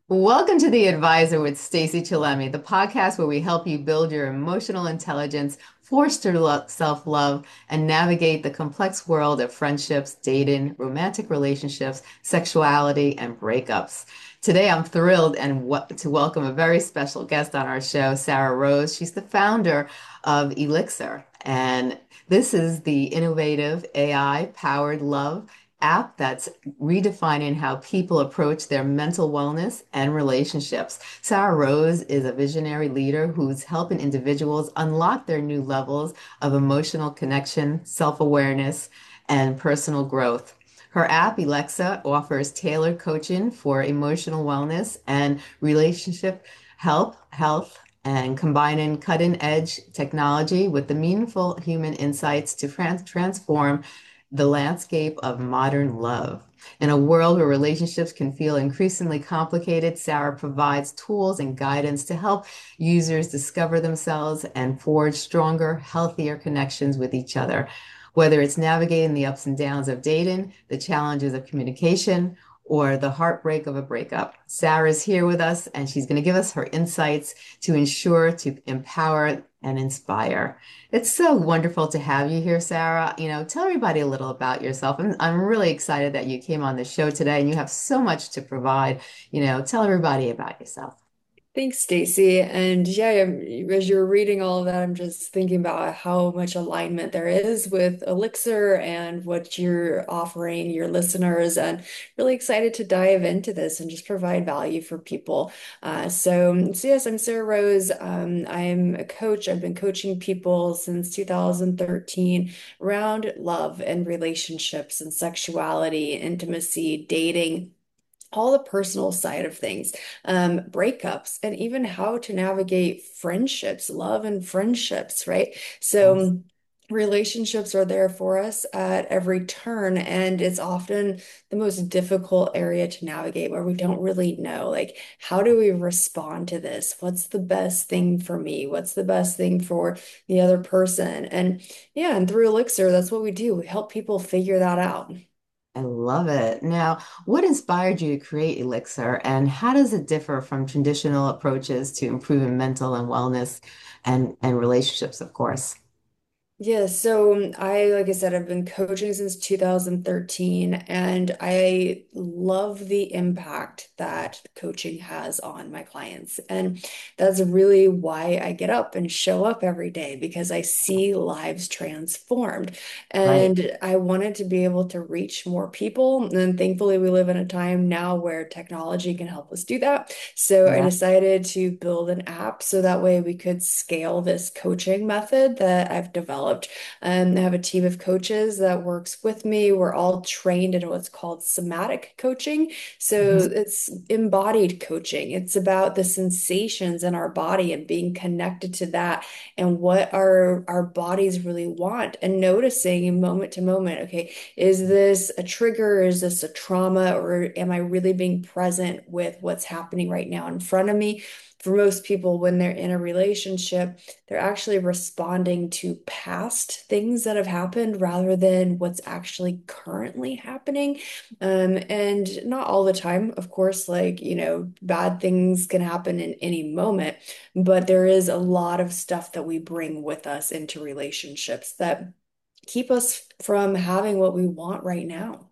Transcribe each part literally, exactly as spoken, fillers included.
Welcome to The Advisor with Stacey Chillemi, the podcast where we help you build your emotional intelligence, foster lo- self-love, and navigate the complex world of friendships, dating, romantic relationships, sexuality, and breakups. Today, I'm thrilled and w to welcome a very special guest on our show, Sarah Rose. She's the founder of Elixir, and this is the innovative A I-powered love app that's redefining how people approach their mental wellness and relationships. Sarah Rose is a visionary leader who's helping individuals unlock their new levels of emotional connection, self-awareness, and personal growth. Her app, Alexa, offers tailored coaching for emotional wellness and relationship help, health, and combining cutting edge technology with the meaningful human insights to trans- transform the landscape of modern love. In a world where relationships can feel increasingly complicated, Sarah provides tools and guidance to help users discover themselves and forge stronger, healthier connections with each other. Whether it's navigating the ups and downs of dating, the challenges of communication, or the heartbreak of a breakup, Sarah's here with us and she's going to give us her insights to ensure to empower and inspire. It's so wonderful to have you here, Sarah. You know, tell everybody a little about yourself. I'm, I'm really excited that you came on the show today and you have so much to provide. You know, tell everybody about yourself. Thanks, Stacy. And yeah, I'm- as you're reading all of that, I'm just thinking about how much alignment there is with Elixir and what you're offering your listeners, and really excited to dive into this and just provide value for people. Uh, so, so yes, I'm Sarah Rose. Um, I'm a coach. I've been coaching people since two thousand thirteen around love and relationships and sexuality, intimacy, dating, all the personal side of things, um, breakups, and even how to navigate friendships, love and friendships, right? Yes. So, relationships are there for us at every turn, and it's often the most difficult area to navigate where we don't really know, like, how do we respond to this? What's the best thing for me? What's the best thing for the other person? And yeah, and through Elixir, that's what we do. We help people figure that out. I love it. Now, what inspired you to create Elixir and how does it differ from traditional approaches to improving mental and wellness and, and relationships, of course? Yeah, so um, I, like I said, I've been coaching since two thousand thirteen, and I love the impact that coaching has on my clients. And that's really why I get up and show up every day, because I see lives transformed. Right. And I wanted to be able to reach more people. And thankfully, we live in a time now where technology can help us do that. So I Yeah. decided to build an app so that way we could scale this coaching method that I've developed. Um, I have a team of coaches that works with me. We're all trained in what's called somatic coaching. So Mhm. it's embodied coaching. It's about the sensations in our body and being connected to that and what our our bodies really want, and noticing moment to moment, okay, is this a trigger? Is this a trauma? Or am I really being present with what's happening right now in front of me? For most people, when they're in a relationship, they're actually responding to past things that have happened rather than what's actually currently happening. Um, and not all the time, of course, like, you know, bad things can happen in any moment, but there is a lot of stuff that we bring with us into relationships that keep us from having what we want right now.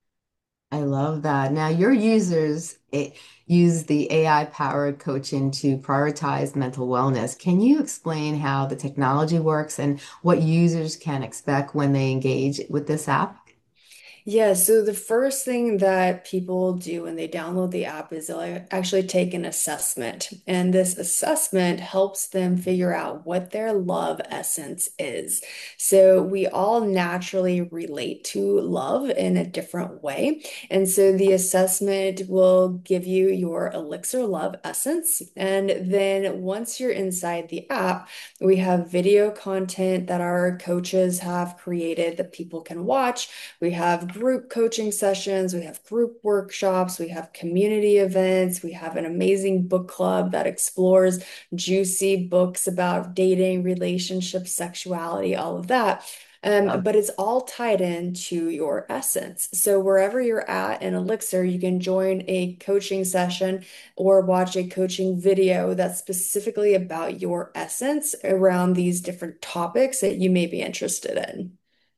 I love that. Now, your users eh, use the A I-powered coaching to prioritize mental wellness. Can you explain how the technology works and what users can expect when they engage with this app? Yeah, so the first thing that people do when they download the app is they'll actually take an assessment. And this assessment helps them figure out what their love essence is. So we all naturally relate to love in a different way. And so the assessment will give you your Elixir love essence. And then once you're inside the app, we have video content that our coaches have created that people can watch. We have group coaching sessions, we have group workshops, we have community events, we have an amazing book club that explores juicy books about dating, relationships, sexuality, all of that. Um, Love. but it's all tied into your essence. So wherever you're at in Elixir, you can join a coaching session or watch a coaching video that's specifically about your essence around these different topics that you may be interested in.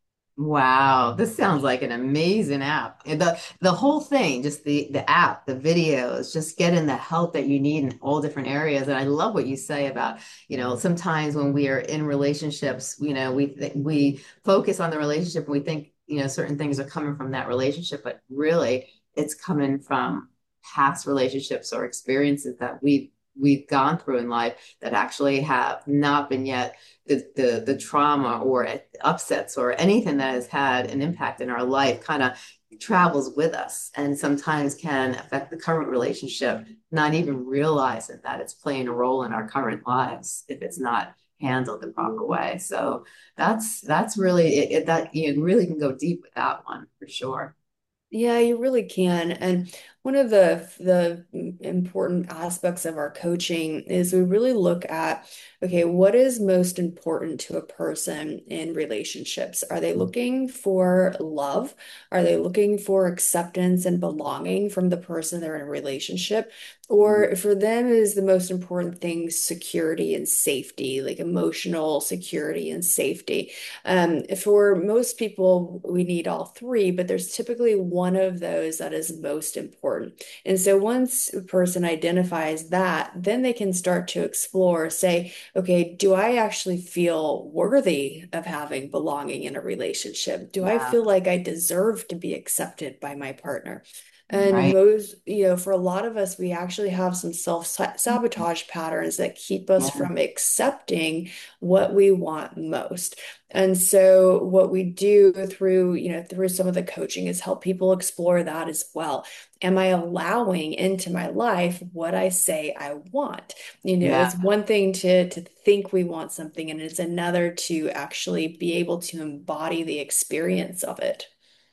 Wow, this sounds like an amazing app. And The the whole thing, just the the app, the videos, just getting the help that you need in all different areas. And I love what you say about, you know, sometimes when we are in relationships, you know, we th we focus on the relationship and we think, you know, certain things are coming from that relationship, but really it's coming from past relationships or experiences that we we've gone through in life that actually have not been yet the the, the trauma or upsets or anything that has had an impact in our life kind of travels with us and sometimes can affect the current relationship, not even realizing that it's playing a role in our current lives if it's not handled the proper way. So that's that's really it, it that you really can go deep with that one for sure. Yeah, you really can. And one of the the important aspects of our coaching is we really look at, okay, what is most important to a person in relationships? Are they looking for love? Are they looking for acceptance and belonging from the person they're in a relationship? Or for them is the most important thing security and safety, like emotional security and safety. Um, for most people, we need all three, but there's typically one of those that is most important. And so once a person identifies that, then they can start to explore, say, okay, do I actually feel worthy of having belonging in a relationship? Do I Yeah, feel like I deserve to be accepted by my partner? And right. most, you know, for a lot of us, we actually have some self-sabotage patterns that keep us Yeah, from accepting what we want most. And so what we do through, you know, through some of the coaching is help people explore that as well. Am I allowing into my life what I say I want? You know, yeah. it's one thing to to think we want something, and it's another to actually be able to embody the experience of it.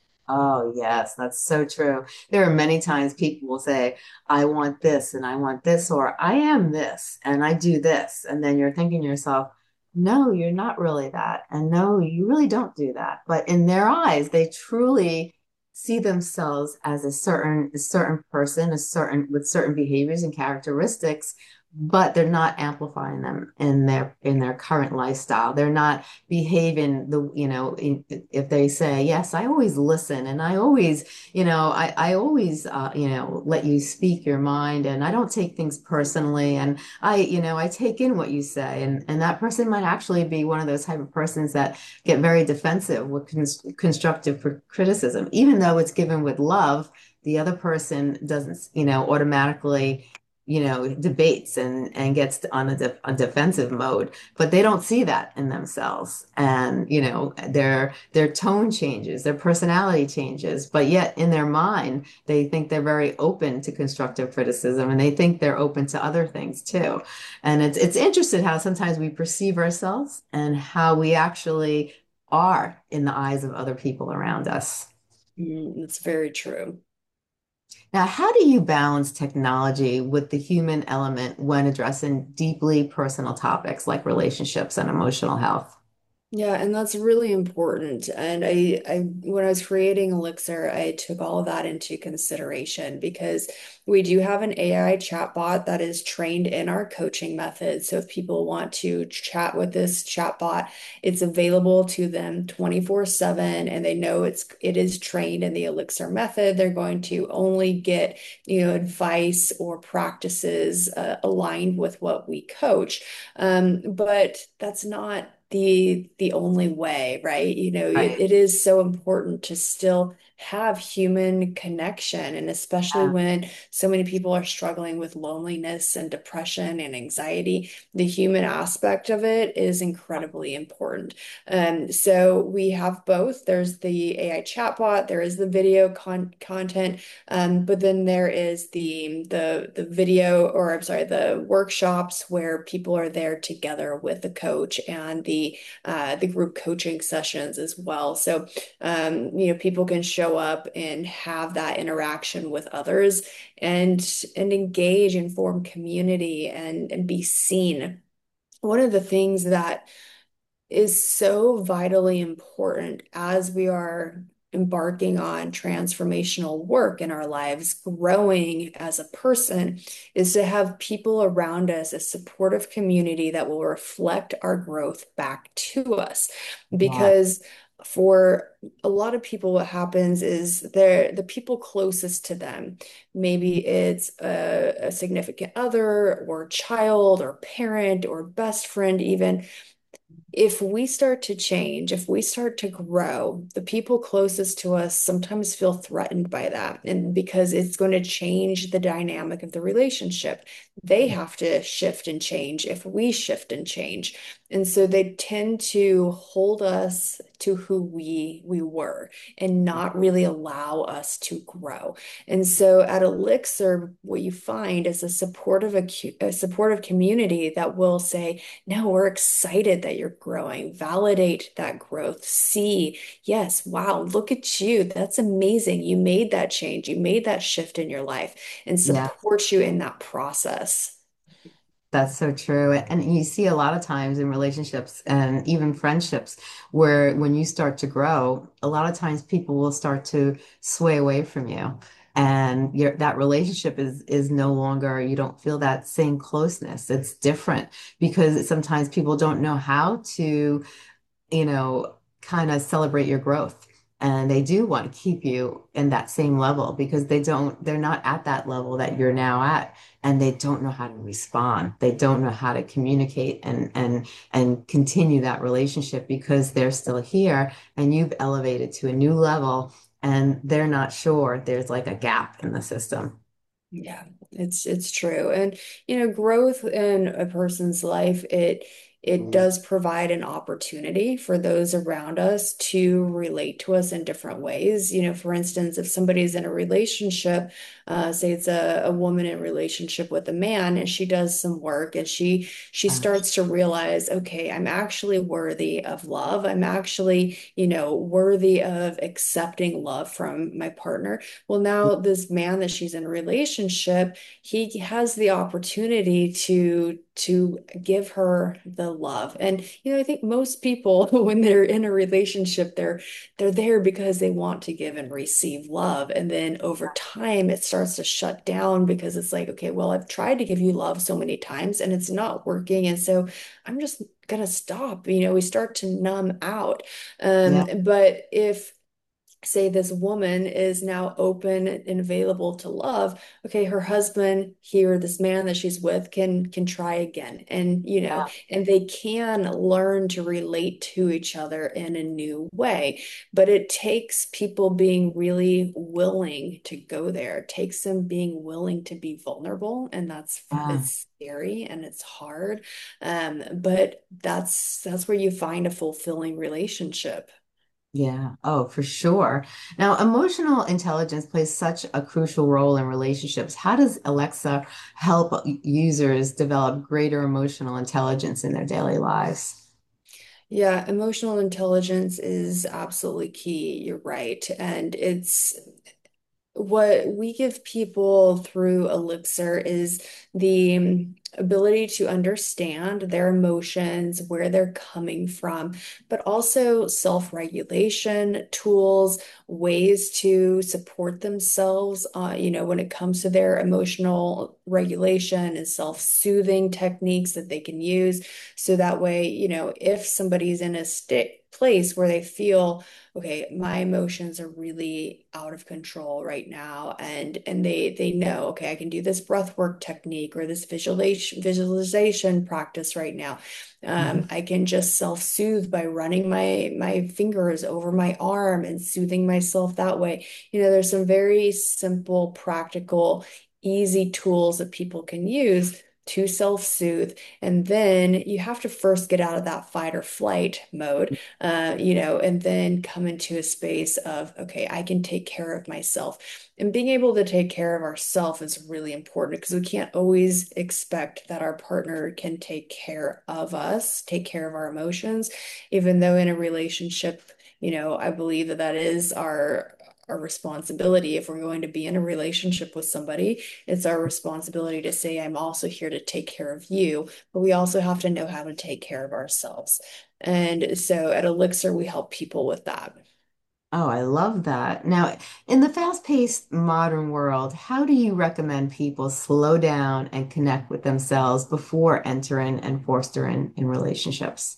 Oh, yes, that's so true. There are many times people will say, I want this and I want this, or I am this and I do this. And then you're thinking to yourself, no, you're not really that. And no, you really don't do that. But in their eyes, they truly see themselves as a certain, a certain person, a certain with certain behaviors and characteristics, but they're not amplifying them in their in their current lifestyle. They're not behaving the, you know, if they say, yes, I always listen and I always, you know, I, I always, uh, you know, let you speak your mind and I don't take things personally. And I, you know, I take in what you say. And, and that person might actually be one of those type of persons that get very defensive with cons constructive criticism, even though it's given with love. The other person doesn't, you know, automatically, you know, debates and and gets on a, de a defensive mode, but they don't see that in themselves. And, you know, their their tone changes, their personality changes, but yet in their mind, they think they're very open to constructive criticism and they think they're open to other things too. And it's it's interesting how sometimes we perceive ourselves and how we actually are in the eyes of other people around us. Mm, that's very true. Now, how do you balance technology with the human element when addressing deeply personal topics like relationships and emotional health? Yeah, and that's really important. And I, I, when I was creating Elixir, I took all of that into consideration because we do have an A I chatbot that is trained in our coaching method. So if people want to chat with this chatbot, it's available to them twenty-four seven, and they know it's it is trained in the Elixir method. They're going to only get, you know, advice or practices uh, aligned with what we coach. Um, but that's not the the only way, right? You know, it, Right. it is so important to still have human connection, and especially Yeah. when so many people are struggling with loneliness and depression and anxiety, the human aspect of it is incredibly important. Um, so we have both. There's the A I chatbot, there is the video con content, um, but then there is the the the video, or I'm sorry, the workshops where people are there together with the coach, and the uh, the group coaching sessions as well. So um, you know, people can show up and have that interaction with others, and and engage and form community, and and be seen. One of the things that is so vitally important as we are embarking on transformational work in our lives, growing as a person, is to have people around us, a supportive community that will reflect our growth back to us. Yeah, Because for a lot of people, what happens is they're the people closest to them. Maybe it's a, a significant other, or child, or parent, or best friend, even if we start to change, if we start to grow, the people closest to us sometimes feel threatened by that. And because it's going to change the dynamic of the relationship, they have to shift and change if we shift and change. And so they tend to hold us to who we we were and not really allow us to grow. And so at Elixir, what you find is a supportive a supportive community that will say, no, we're excited that you're growing. Validate that growth. See, yes, wow, look at you. That's amazing. You made that change. You made that shift in your life and yeah. support you in that process. That's so true. And you see a lot of times in relationships and even friendships where when you start to grow, a lot of times people will start to sway away from you. And your that relationship is is no longer, you don't feel that same closeness. It's different because sometimes people don't know how to you know, kind of celebrate your growth. And they do want to keep you in that same level because they don't, they're not at that level that you're now at. And they don't know how to respond. They don't know how to communicate and and and continue that relationship because they're still here and you've elevated to a new level and they're not sure there's like a gap in the system. Yeah, it's it's true. And you know, growth in a person's life, it it does provide an opportunity for those around us to relate to us in different ways. You know, for instance, if somebody's in a relationship, uh, say it's a, a woman in a relationship with a man, and she does some work and she she Uh, starts to realize, okay, I'm actually worthy of love. I'm actually, you know, worthy of accepting love from my partner. Well, now this man that she's in a relationship, he has the opportunity to to give her the love. And you know, I think most people when they're in a relationship, they're they're there because they want to give and receive love. And then over time it starts to shut down because it's like, okay, well, I've tried to give you love so many times and it's not working. And so I'm just gonna stop. You know, we start to numb out. Um, yeah. but if say this woman is now open and available to love, okay, her husband here, this man that she's with, can can try again, and you know, Yeah. and they can learn to relate to each other in a new way. But it takes people being really willing to go there. It takes them being willing to be vulnerable, and that's Yeah. it's scary and it's hard. Um, but that's that's where you find a fulfilling relationship. Yeah. Oh, for sure. Now, emotional intelligence plays such a crucial role in relationships. How does Alexa help users develop greater emotional intelligence in their daily lives? Yeah, emotional intelligence is absolutely key. You're right. And it's what we give people through Elixir is the um, ability to understand their emotions, where they're coming from, but also self-regulation tools, ways to support themselves, uh, you know, when it comes to their emotional regulation and self-soothing techniques that they can use. So that way, you know, if somebody's in a state place where they feel okay, my emotions are really out of control right now, and and they they know, okay, I can do this breath work technique or this visualization visualization practice right now. Um, Mhm. I can just self-soothe by running my my fingers over my arm and soothing myself that way. You know, there's some very simple, practical, easy tools that people can use to self-soothe. And then you have to first get out of that fight or flight mode, uh, you know, and then come into a space of, okay, I can take care of myself. And being able to take care of ourselves is really important because we can't always expect that our partner can take care of us, take care of our emotions, even though in a relationship, you know, I believe that that is our our responsibility. If we're going to be in a relationship with somebody, it's our responsibility to say, I'm also here to take care of you, but we also have to know how to take care of ourselves. And so at Elixir, we help people with that. Oh, I love that. Now, in the fast-paced modern world, how do you recommend people slow down and connect with themselves before entering and fostering in relationships?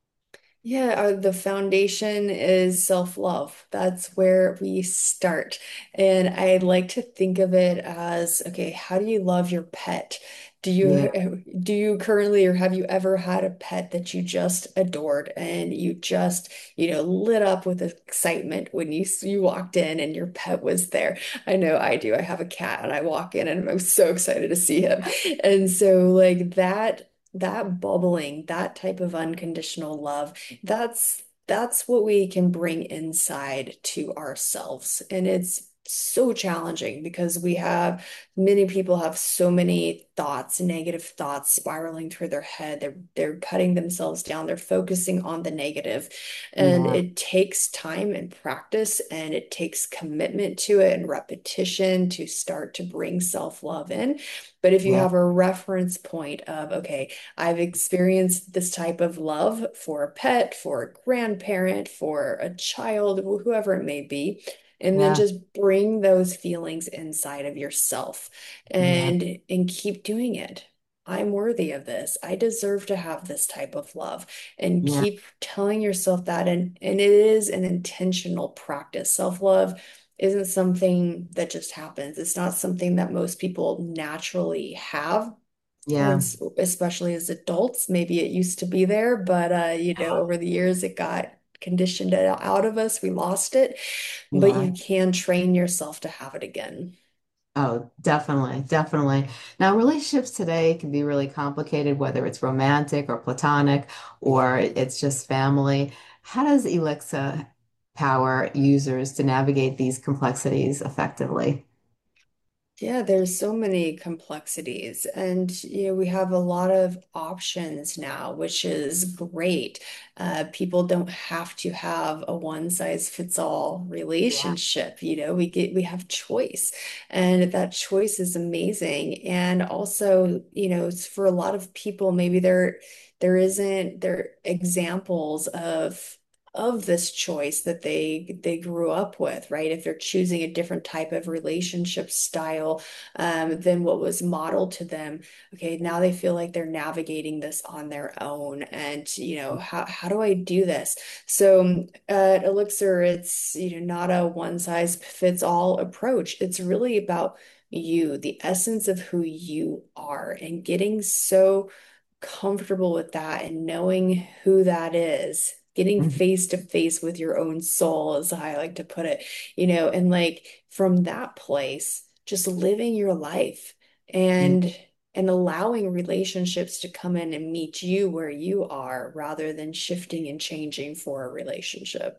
Yeah, uh, the foundation is self-love. That's where we start. And I like to think of it as, okay, how do you love your pet? Do Yeah, you do you currently or have you ever had a pet that you just adored and you just, you know, lit up with excitement when you you walked in and your pet was there? I know I do. I have a cat and I walk in and I'm so excited to see him. And so like that that bubbling, that type of unconditional love that's that's what we can bring inside to ourselves. And it's so challenging because we have many people have so many thoughts, negative thoughts spiraling through their head. They're they're cutting themselves down. They're focusing on the negative. And yeah, it takes time and practice and it takes commitment to it and repetition to start to bring self-love in. But if you yeah, have a reference point of, okay, I've experienced this type of love for a pet, for a grandparent, for a child, wh- whoever it may be. And then yeah, just bring those feelings inside of yourself yeah, and and keep doing it. I'm worthy of this. I deserve to have this type of love. And yeah, keep telling yourself that. And, and it is an intentional practice. Self-love isn't something that just happens. It's not something that most people naturally have yeah, once, especially as adults. Maybe it used to be there, but uh, you know, over the years it got conditioned out of us. We lost it, but yeah. you can train yourself to have it again. Oh, definitely, definitely. Now, relationships today can be really complicated, whether it's romantic or platonic, or it's just family. How does Alexa power users to navigate these complexities effectively? Yeah, there's so many complexities, and you know we have a lot of options now, which is great. Uh, people don't have to have a one size fits all Yeah. relationship. You know, we get we have choice, and that choice is amazing. And also, you know, it's for a lot of people, maybe there there isn't there examples of of this choice that they they grew up with, right? If they're choosing a different type of relationship style um, than what was modeled to them, okay, now they feel like they're navigating this on their own. And you know, how how do I do this? So um, at Elixir, it's you know not a one size fits all approach. It's really about you, the essence of who you are, and getting so comfortable with that and knowing who that is, getting Mhm. face to face with your own soul, is how I like to put it, you know, and like from that place, just living your life Yeah. and and allowing relationships to come in and meet you where you are rather than shifting and changing for a relationship.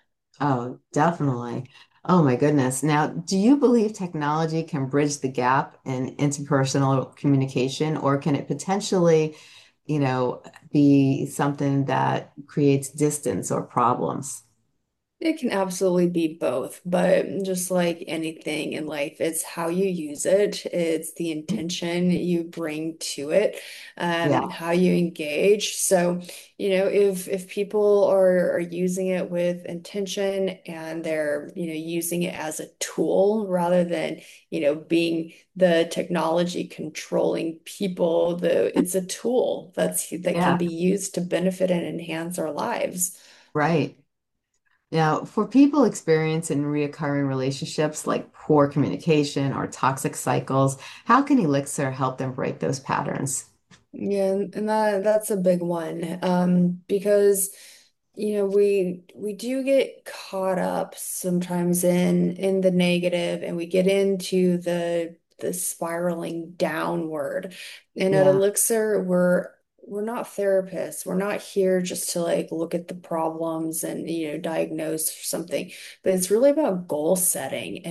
Oh, definitely. Oh my goodness. Now, do you believe technology can bridge the gap in interpersonal communication, or can it potentially, you know, be something that creates distance or problems? It can absolutely be both, but just like anything in life, it's how you use it. It's the intention you bring to it, um, Yeah. how you engage. So, you know, if if people are are using it with intention and they're, you know, using it as a tool rather than, you know, being the technology controlling people, the it's a tool that's that can Yeah. be used to benefit and enhance our lives. Right. Now, for people experiencing reoccurring relationships like poor communication or toxic cycles, how can Elixir help them break those patterns? Yeah, and and that that's a big one. Um, because you know, we we do get caught up sometimes in in the negative and we get into the the spiraling downward. And at Yeah. Elixir, we're we're not therapists. We're not here just to like look at the problems and you know diagnose something, but it's really about goal setting and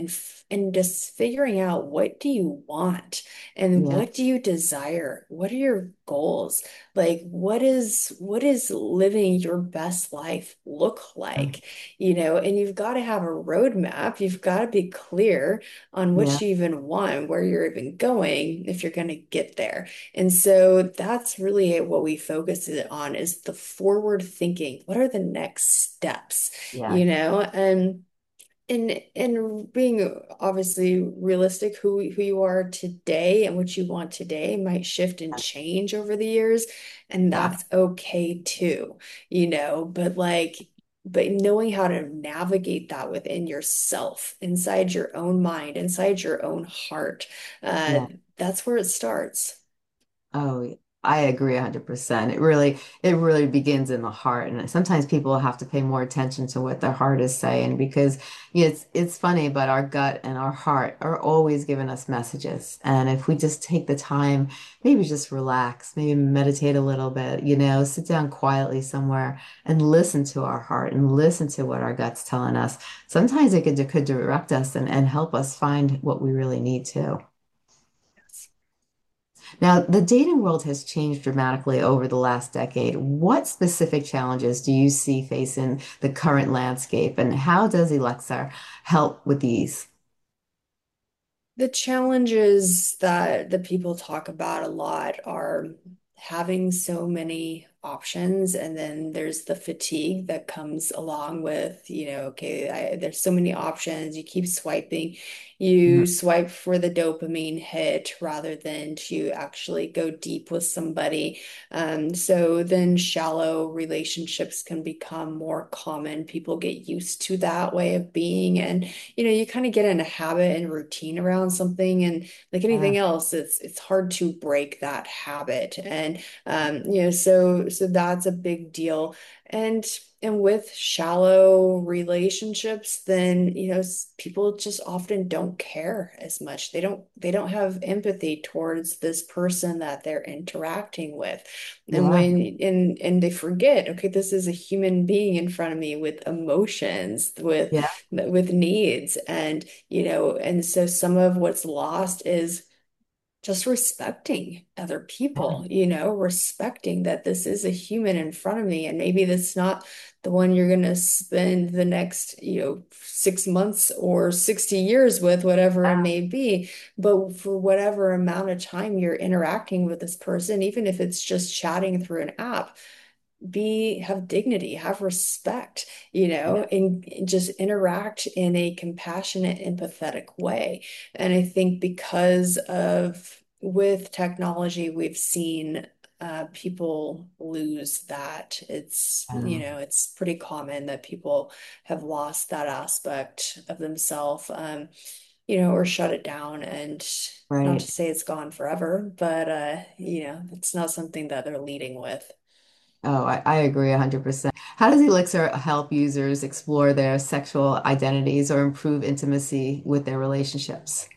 and just figuring out, what do you want and Yeah. what do you desire? What are your goals? Like, what is what is living your best life look like? You know, and you've got to have a roadmap. You've got to be clear on what Yeah. you even want, where you're even going if you're going to get there. And so that's really what we focus it on, is the forward thinking. What are the next steps? Yeah. You know, and and and being obviously realistic, who who you are today and what you want today might shift and change over the years, and Yeah. that's okay too, you know, but like but knowing how to navigate that within yourself, inside your own mind, inside your own heart, uh, Yeah. that's where it starts. Oh, I agree one hundred percent. It really, it really begins in the heart. And sometimes people have to pay more attention to what their heart is saying because yeah, it's it's funny, but our gut and our heart are always giving us messages. And if we just take the time, maybe just relax, maybe meditate a little bit, you know, sit down quietly somewhere and listen to our heart and listen to what our gut's telling us. Sometimes it could, could direct us and, and help us find what we really need to. Now, the dating world has changed dramatically over the last decade. What specific challenges do you see facing the current landscape, and how does Elixir help with these? The challenges that the people talk about a lot are having so many options, and then there's the fatigue that comes along with, you know, okay, I, there's so many options. You keep swiping, you Mhm. swipe for the dopamine hit rather than to actually go deep with somebody. Um, so then shallow relationships can become more common. People get used to that way of being, and you know, you kind of get in a habit and routine around something, and like Yeah, anything else, it's it's hard to break that habit. And um, you know, so so that's a big deal. And and with shallow relationships, then you know, s- people just often don't care as much. They don't they don't have empathy towards this person that they're interacting with. And yeah, when and and they forget, okay, this is a human being in front of me with emotions, with yeah, with needs, and you know, and so some of what's lost is just respecting other yeah, people, you know, respecting that this is a human in front of me, and maybe that's not the one you're going to spend the next, you know, six months or sixty years with, whatever it may be. But for whatever amount of time you're interacting with this person, even if it's just chatting through an app, be have dignity, have respect, you know, yeah, and just interact in a compassionate, empathetic way. And I think because of with technology, we've seen uh, people lose that. It's, you yeah. know, it's pretty common that people have lost that aspect of themselves, um, you know, or shut it down. And not to Right. say it's gone forever, but uh, you know, it's not something that they're leading with. Oh, I, I agree one hundred percent. How does Elixir help users explore their sexual identities or improve intimacy with their relationships?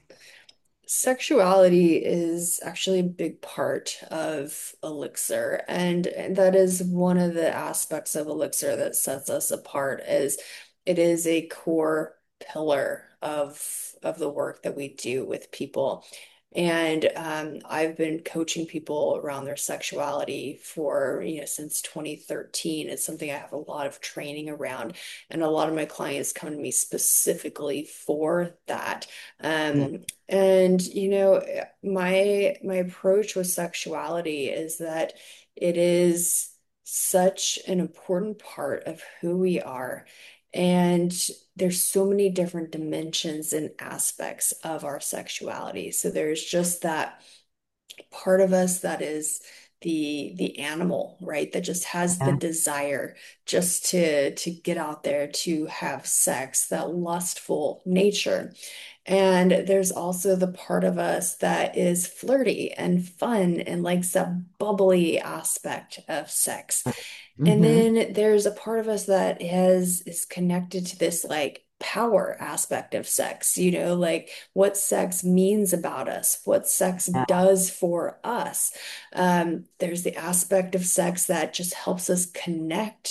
Sexuality is actually a big part of Elixir, and, and that is one of the aspects of Elixir that sets us apart, is it is a core pillar of of the work that we do with people. And um, I've been coaching people around their sexuality for, you know, since twenty thirteen. It's something I have a lot of training around, and a lot of my clients come to me specifically for that. Yeah, Um, and you know, my my approach with sexuality is that it is such an important part of who we are. And there's so many different dimensions and aspects of our sexuality. So there's just that part of us that is the the animal, right? That just has the yeah, desire just to to get out there to have sex, that lustful nature. And there's also the part of us that is flirty and fun and likes that bubbly aspect of sex. And hmm, then there's a part of us that has is connected to this like power aspect of sex, you know, like what sex means about us, what sex yeah, does for us. Um, there's the aspect of sex that just helps us connect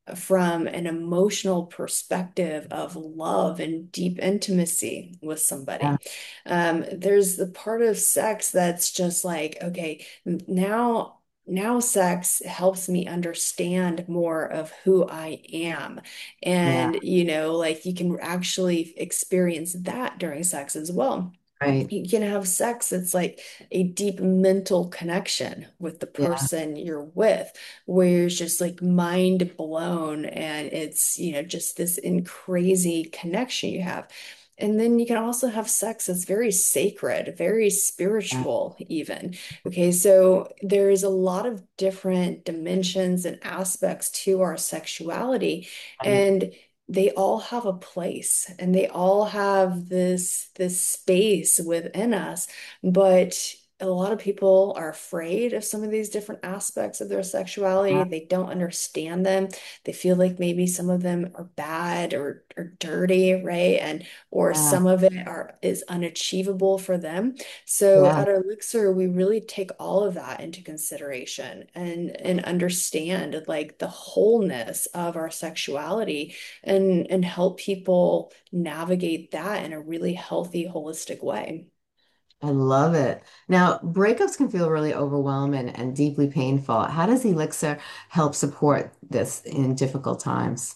from an emotional perspective of love and deep intimacy with Yeah, somebody. Um, there's the part of sex that's just like, okay, now. Now, sex helps me understand more of who I am. yeah, And, you know, like you can actually experience that during sex as well. right. You can have sex that's like a deep mental connection with the Yeah, person you're with, where you're just like mind blown and it's, you know, just this in crazy connection you have. And then you can also have sex that's very sacred, very yeah, spiritual, even. Okay, so there's a lot of different dimensions and aspects to our sexuality. right. And they all have a place and they all have this this space within us, but a lot of people are afraid of some of these different aspects of their sexuality. Yeah, They don't understand them. They feel like maybe some of them are bad or, or dirty, right? And or yeah, some of it are is unachievable for them. So yeah. at Elixir, we really take all of that into consideration and and understand like the wholeness of our sexuality and and help people navigate that in a really healthy, holistic way. I love it. Now, breakups can feel really overwhelming and deeply painful. How does Elixir help support this in difficult times?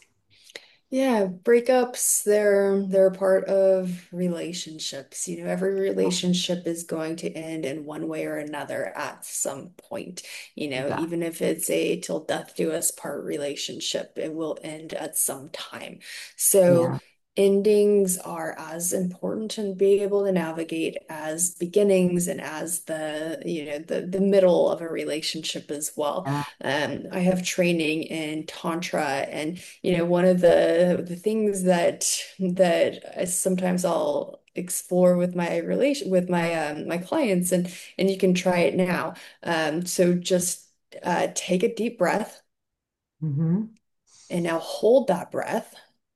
Yeah, breakups, they're they're a part of relationships. You know, every relationship is going to end in one way or another at some point. You know, Okay. even if it's a till death do us part relationship, it will end at some time. So Yeah. endings are as important to be able to navigate as beginnings and as the, you know, the the middle of a relationship as well. Yeah. Um, I have training in Tantra and you know, one of the the things that that I sometimes I'll explore with my relation with my um my clients and and you can try it now. Um, so just uh take a deep breath Hmm. and now hold that breath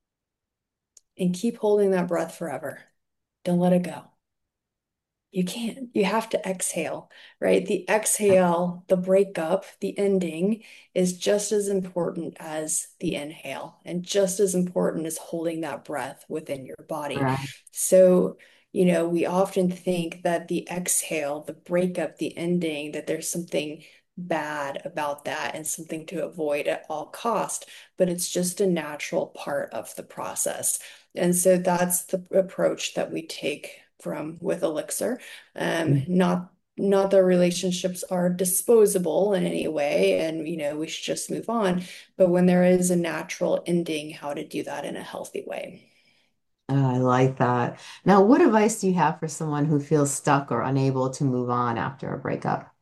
and keep holding that breath forever. Don't let it go. You can't. You have to exhale, right? The exhale, the breakup, the ending is just as important as the inhale and just as important as holding that breath within your body. Right. So, you know, we often think that the exhale, the breakup, the ending, that there's something bad about that and something to avoid at all cost, but it's just a natural part of the process. And so that's the approach that we take from with Elixir. Um, not not that relationships are disposable in any way, and you know, we should just move on. But when there is a natural ending, how to do that in a healthy way. Oh, I like that. Now, what advice do you have for someone who feels stuck or unable to move on after a breakup?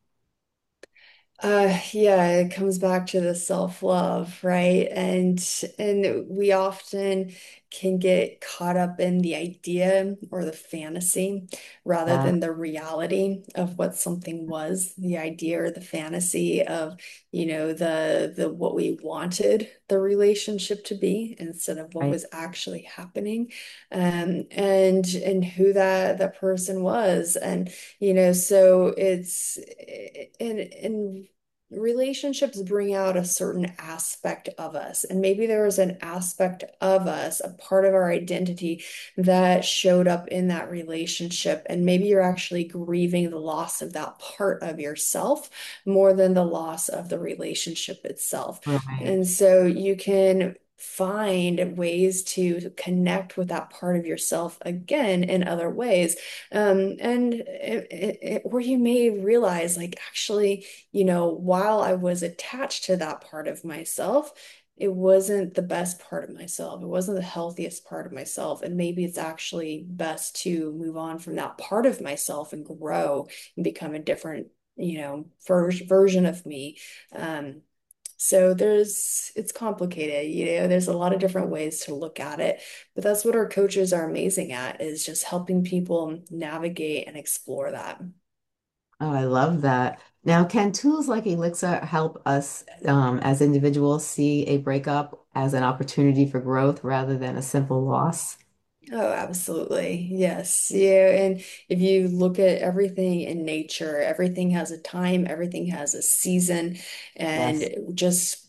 Uh, yeah, it comes back to the self-love, right? And and we often can get caught up in the idea or the fantasy rather Yeah. than the reality of what something was, the idea or the fantasy of, you know, the the what we wanted the relationship to be instead of what Right. was actually happening, um, and and who that that person was. And you know, so it's and and relationships bring out a certain aspect of us. And maybe there was an aspect of us, a part of our identity that showed up in that relationship. And maybe you're actually grieving the loss of that part of yourself more than the loss of the relationship itself. Right. And so you can find ways to connect with that part of yourself again in other ways. Um, and it, it, it- or you may realize, like, actually, you know, while I was attached to that part of myself, it wasn't the best part of myself. It wasn't the healthiest part of myself. And maybe it's actually best to move on from that part of myself and grow and become a different, you know, ver version of me. Um, so there's, it's complicated, you know, there's a lot of different ways to look at it, but that's what our coaches are amazing at, is just helping people navigate and explore that. Oh, I love that. Now, can tools like Elixir help us um, as individuals see a breakup as an opportunity for growth rather than a simple loss? Oh, absolutely. Yes. Yeah. And if you look at everything in nature, everything has a time, everything has a season, and Yes. just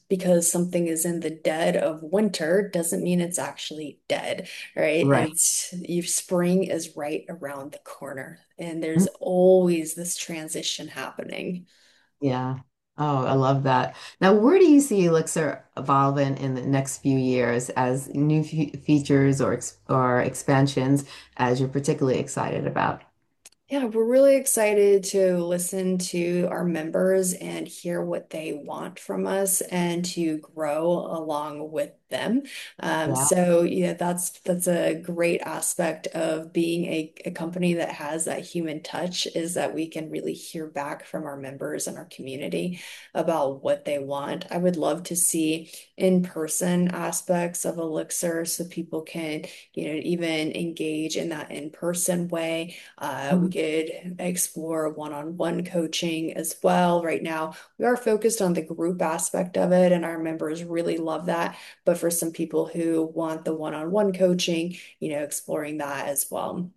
because something is in the dead of winter doesn't mean it's actually dead, right? Right. It's you spring is right around the corner, and Mm, there's always this transition happening. yeah. Oh, I love that. Now, where do you see Elixir evolving in the next few years as new fe features or ex or expansions as you're particularly excited about? Yeah, we're really excited to listen to our members and hear what they want from us and to grow along with them. Um, Yeah. so yeah, that's that's a great aspect of being a, a company that has that human touch is that we can really hear back from our members and our community about what they want. I would love to see in-person aspects of Elixir so people can, you know, even engage in that in-person way. Uh, we Mhm. could explore one-on-one coaching as well. Right now, we are focused on the group aspect of it, and our members really love that. But for some people who want the one-on-one coaching, you know, exploring that as well.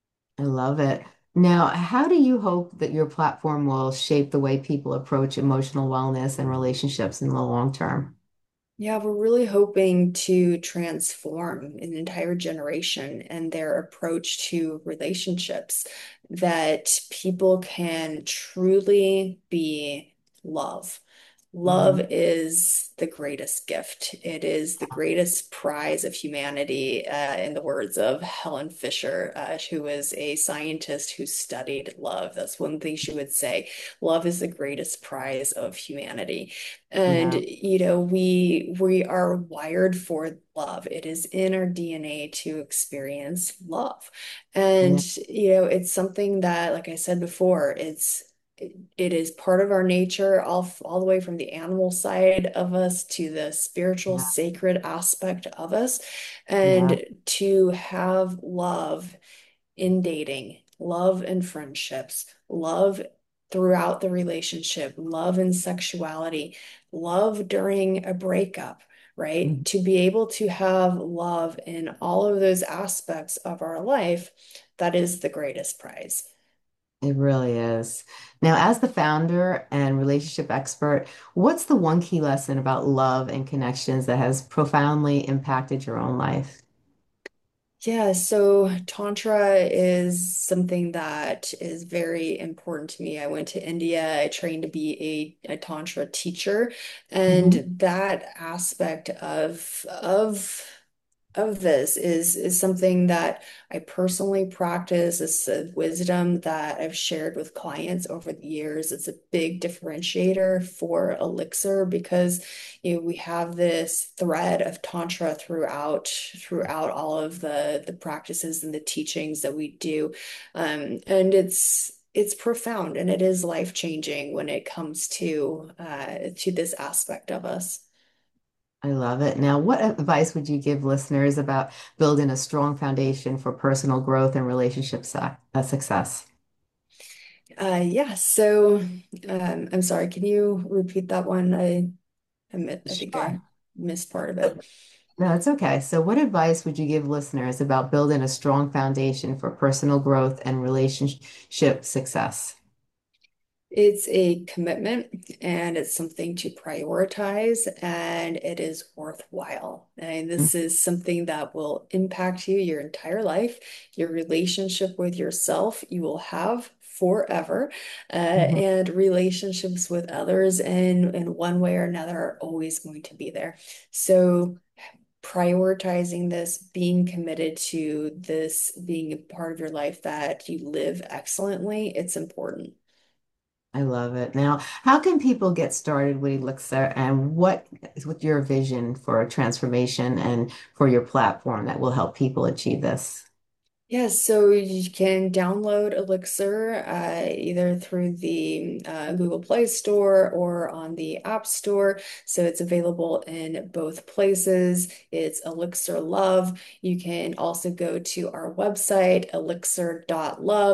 I love it. Now, how do you hope that your platform will shape the way people approach emotional wellness and relationships in the long term? Yeah, we're really hoping to transform an entire generation and their approach to relationships, that people can truly be love. Love Mhm. is the greatest gift. It is the greatest prize of humanity, uh, in the words of Helen Fisher, uh, who was a scientist who studied love. That's one thing she would say. Love is the greatest prize of humanity. And Yeah. you know, we we are wired for love. It is in our D N A to experience love. And Yeah. you know, it's something that, like I said before, it's it, it is part of our nature, all, all the way from the animal side of us to the spiritual, Yeah. sacred aspect of us. Yeah. And to have love in dating, love in friendships, love throughout the relationship, love in sexuality, love during a breakup, right? Mhm. To be able to have love in all of those aspects of our life, that is the greatest prize. It really is. Now, as the founder and relationship expert, what's the one key lesson about love and connections that has profoundly impacted your own life? Yeah, so Tantra is something that is very important to me. I went to India, I trained to be a, a Tantra teacher, Mhm. and that aspect of of of this is is something that I personally practice. It's a wisdom that I've shared with clients over the years. It's a big differentiator for Elixir because you know we have this thread of Tantra throughout throughout all of the the practices and the teachings that we do. Um, and it's it's profound and it is life-changing when it comes to uh, to this aspect of us. I love it. Now, what advice would you give listeners about building a strong foundation for personal growth and relationship su- uh, success? Uh, yeah, so um, I'm sorry, can you repeat that one? I I, mi- I think Sure. I missed part of it. No, it's okay. So, what advice would you give listeners about building a strong foundation for personal growth and relationship success? It's a commitment and it's something to prioritize and it is worthwhile. And Mm. this is something that will impact you your entire life, your relationship with yourself, you will have forever, uh, Mhm. and relationships with others in, in one way or another are always going to be there. So prioritizing this, being committed to this being a part of your life that you live excellently, it's important. I love it. Now, how can people get started with Elixir and what is with your vision for a transformation and for your platform that will help people achieve this? Yes, so you can download Elixir uh, either through the uh, Google Play Store or on the App Store. So it's available in both places. It's Elixir Love. You can also go to our website, elixir dot love,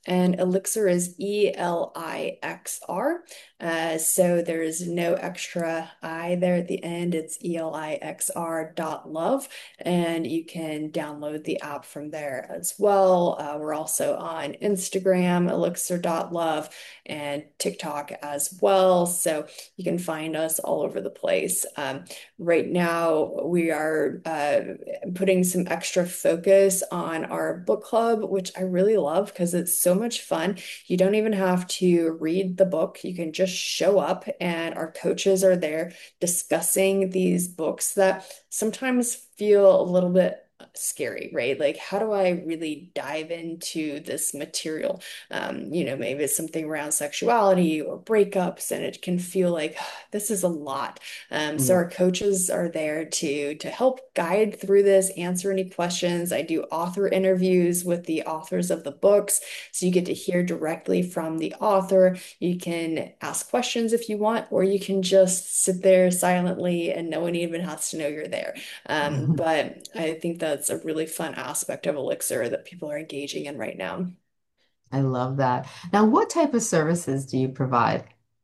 and Elixir is E L I X R. Uh, so there's no extra I there at the end. It's E L I X R dot love, and you can download the app from there as well. Uh, we're also on Instagram, elixir dot love, and TikTok as well. So you can find us all over the place. Um, right now, we are uh, putting some extra focus on our book club, which I really love because it's so much fun. You don't even have to read the book, you can just show up, and our coaches are there discussing these books that sometimes feel a little bit scary, right? Like, how do I really dive into this material? Um, you know, maybe it's something around sexuality or breakups, and it can feel like this is a lot. Um, so Yeah. our coaches are there to to help guide through this, answer any questions. I do author interviews with the authors of the books, so you get to hear directly from the author. You can ask questions if you want, or you can just sit there silently and no one even has to know you're there. Um, but I think that's a really fun aspect of Elixir that people are engaging in right now. I love that. Now, what type of services do you provide?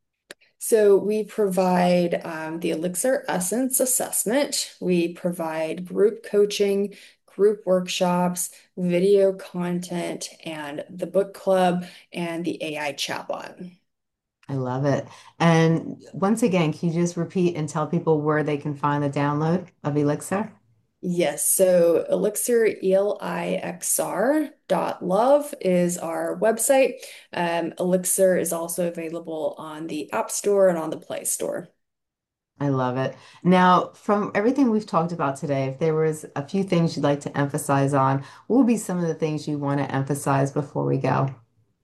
So we provide um, the Elixir Essence assessment. We provide group coaching, group workshops, video content, and the book club and the A I chatbot. I love it. And once again, can you just repeat and tell people where they can find the download of Elixir? Yes, so Elixir, E L I X R dot love is our website. Um, Elixir is also available on the App Store and on the Play Store. I love it. Now, from everything we've talked about today, if there was a few things you'd like to emphasize on, what would be some of the things you want to emphasize before we go?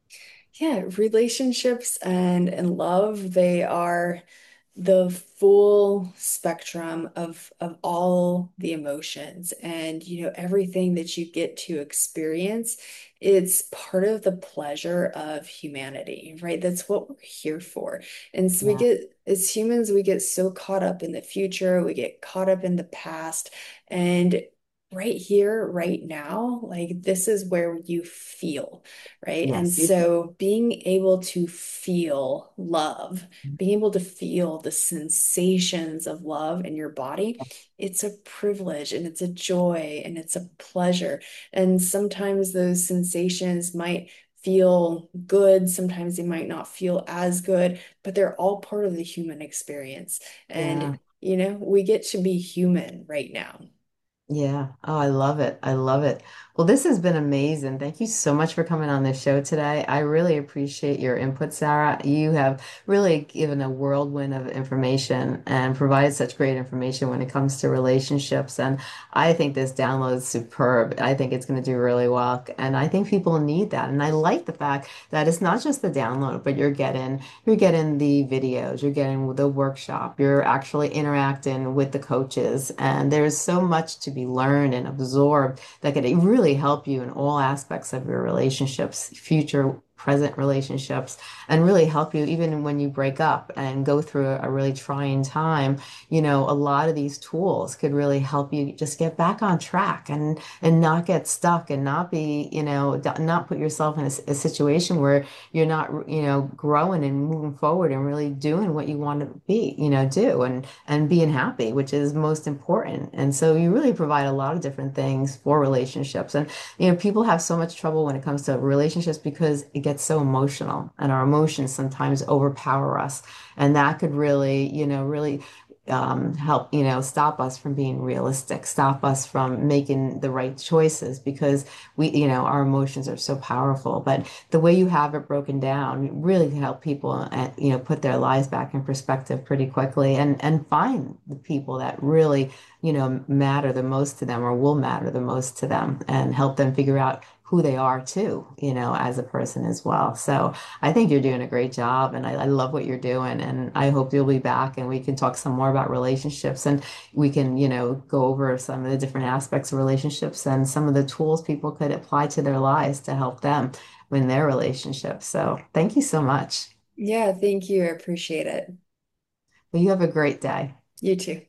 Yeah, relationships and and love, they are the full spectrum of of all the emotions, and you know everything that you get to experience. It's part of the pleasure of humanity, right? That's what we're here for. And so we Yeah, get, as humans, we get so caught up in the future, we get caught up in the past, and right here, right now, like this is where you feel, right? And yes. so being able to feel love, being able to feel the sensations of love in your body, it's a privilege and it's a joy and it's a pleasure. And sometimes those sensations might feel good, sometimes they might not feel as good, but they're all part of the human experience. Yeah. And, you know, we get to be human right now. Yeah. Oh, I love it. I love it. Well, this has been amazing. Thank you so much for coming on the show today. I really appreciate your input, Sarah. You have really given a whirlwind of information and provided such great information when it comes to relationships. And I think this download is superb. I think it's going to do really well. And I think people need that. And I like the fact that it's not just the download, but you're getting you're getting the videos, you're getting the workshop, you're actually interacting with the coaches, and there's so much to be learned and absorbed that could really help you in all aspects of your relationships, future, present relationships, and really help you even when you break up and go through a really trying time. You know, a lot of these tools could really help you just get back on track and and not get stuck and not be, you know, not put yourself in a, a situation where you're not, you know, growing and moving forward and really doing what you want to be, you know, do and and being happy, which is most important. And so you really provide a lot of different things for relationships. And, you know, people have so much trouble when it comes to relationships because it gets so emotional and our emotions sometimes overpower us. And that could really, you know, really um, help, you know, stop us from being realistic, stop us from making the right choices because we, you know, our emotions are so powerful. But the way you have it broken down really can help people, uh, you know, put their lives back in perspective pretty quickly and and find the people that really, you know, matter the most to them or will matter the most to them and help them figure out who they are too, you know, as a person as well. So I think you're doing a great job and I, I love what you're doing. And I hope you'll be back and we can talk some more about relationships and we can, you know, go over some of the different aspects of relationships and some of the tools people could apply to their lives to help them in their relationships. So thank you so much. Yeah, thank you. I appreciate it. Well, you have a great day. You too.